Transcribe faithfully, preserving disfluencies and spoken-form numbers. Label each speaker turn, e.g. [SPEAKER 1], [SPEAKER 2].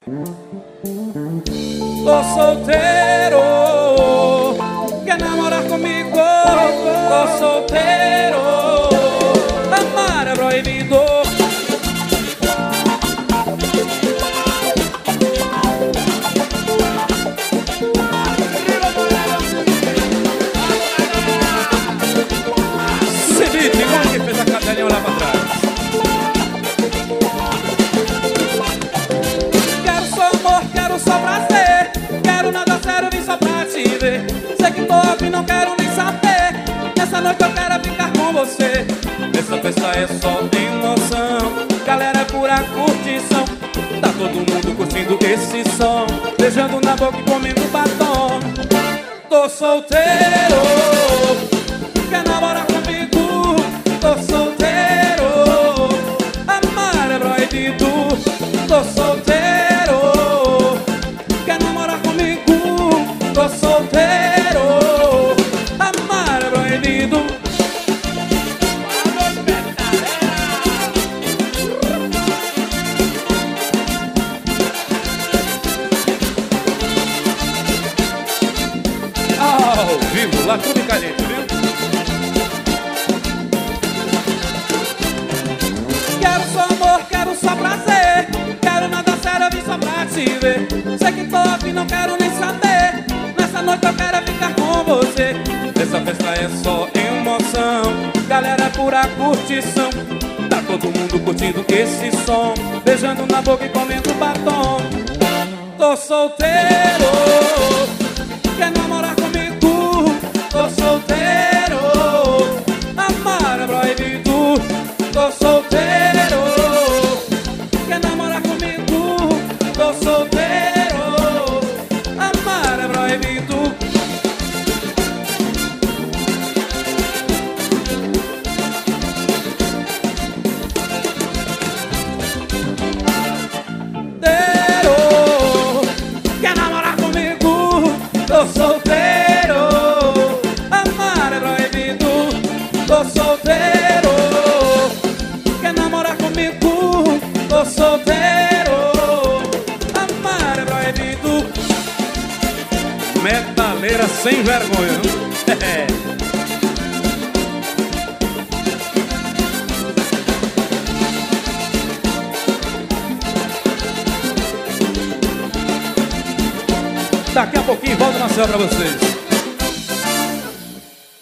[SPEAKER 1] Tô solteiro, quer namorar comigo? Tô solteiro, amar é proibido. Cibite, igual que fez a cadelinha olhar pra trás. Quero só amor, quero só prazer, quero nada sério, vim só pra te ver. Sei que tô aqui, não quero nem saber. Nessa noite eu quero ficar com você. Essa festa é só emoção, galera é pura curtição. Tá todo mundo curtindo esse som, beijando na boca e comendo batom. Tô solteiro, quer namorar comigo? Tô solteiro, amar é proibido. Tô solteiro, quer namorar comigo? Tô solteiro, amar é proibido. Ao vivo, lá tudo caliente, viu? Quero só amor, quero só prazer, quero nada sério, vim só pra te ver. Sei que tô aqui, não quero nem saber. Nessa noite eu quero ficar com você. Essa festa é só emoção, galera é pura curtição. Tá todo mundo curtindo esse som, beijando na boca e comendo batom. Tô solteiro, quer namorar comigo? Tô solteiro, amar é proibido. Tô solteiro, quer namorar comigo? Tô solteiro, amar é proibido. Solteiro, quer namorar comigo? Tô solteiro, amar é proibido. Tô solteiro, quer namorar comigo? Tô solteiro, amar é proibido. Metaleira sem vergonha, não? Daqui a pouquinho volto na céu pra vocês.